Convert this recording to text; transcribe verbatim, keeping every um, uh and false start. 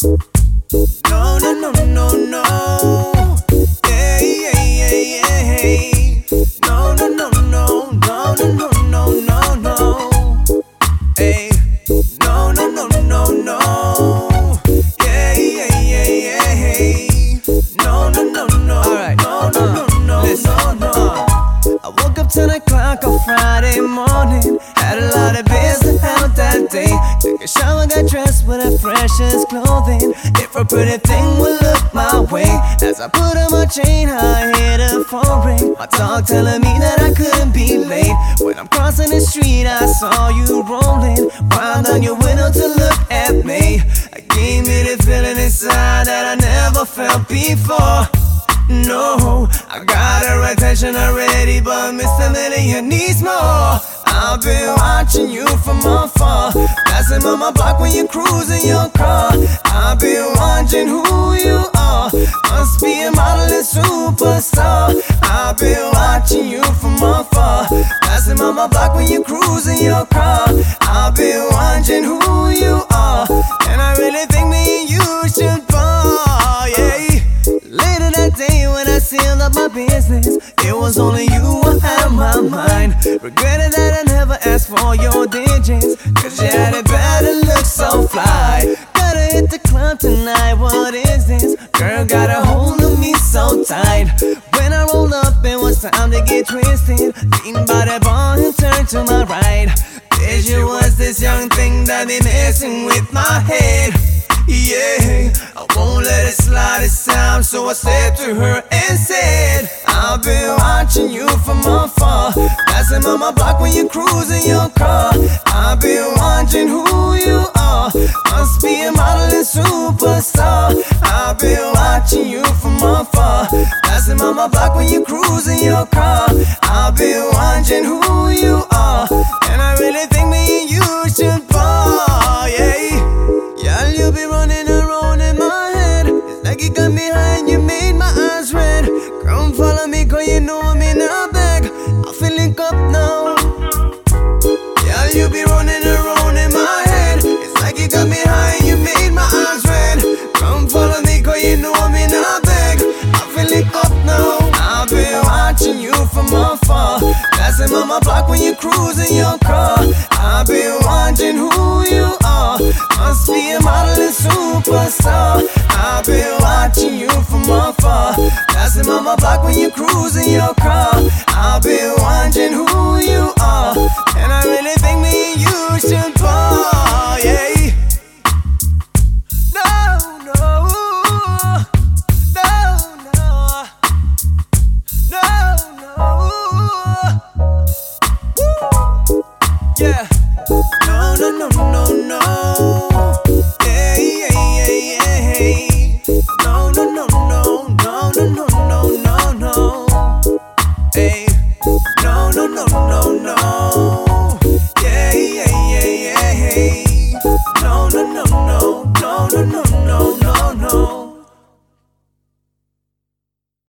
No, no, no, no, no. Yeah, yeah, yeah, yeah. No, no, no, no, no, no, no, no, no. Hey, no, no, no, no, no. Yeah, yeah, yeah, yeah. Hey, no, no, no, no. Alright, no, no, no, no, listen, no, no. I woke up ten o'clock on Friday morning. Had a lot of business out that day. Took a shower, got dressed with the freshest clothing. If a pretty thing would look my way. As I put on my chain, I hear the phone ring. My dog telling me that I couldn't be late. When I'm crossing the street, I saw you rolling. Wild on your window to look at me. It gave me the feeling inside that I never felt before. No, I got her attention already, but Mister Million needs more. I've been watching you from afar, passing on my block when you're cruising your car. I've been wondering who you are, must be a model and superstar. I've been watching you from afar, passing on my block when you're cruising your car. I've been wondering who you are, and I really think me and you should ball, yeah. Later that day when I sealed up my business, it was only you I had on my mind. Regretted that I never asked for your digits, cause you had it bad and looked so fly. Gotta hit the club tonight, what is this? Girl got a hold of me so tight. When I rolled up it was time to get twisted. Leaned by that bar and turned to my right. There she was, this young thing that be messing with my head. Yeah, I won't let it slide this time, so I stepped to her and said, I've been watching you from afar, passing on my block when you're cruising your car. I've been wondering who you are, must be a model and superstar. I've been watching you from afar, passing on my block when you're cruising your car. I've been wondering who you are, and I really think me and you should ball, yeah. Y'all, you be running around in my head. It's like you got me high and you made my eyes red. Come follow me, cause you know I'm in a bag. I feel link up now. Y'all, you be running around in my head. It's like you got me high and you made my eyes red. Come follow me, cause you know I'm in a bag. I feel link up now. I've been watching you from afar, passing on my block when you're cruising your car. I've been wondering who you are, must be a model and superstar. I've been watching you from afar, passing on my block when you're cruising your car. I've been wondering who you are, and I really think me and you should ball, yeah. No, no, no, no, no, no. Woo. Yeah.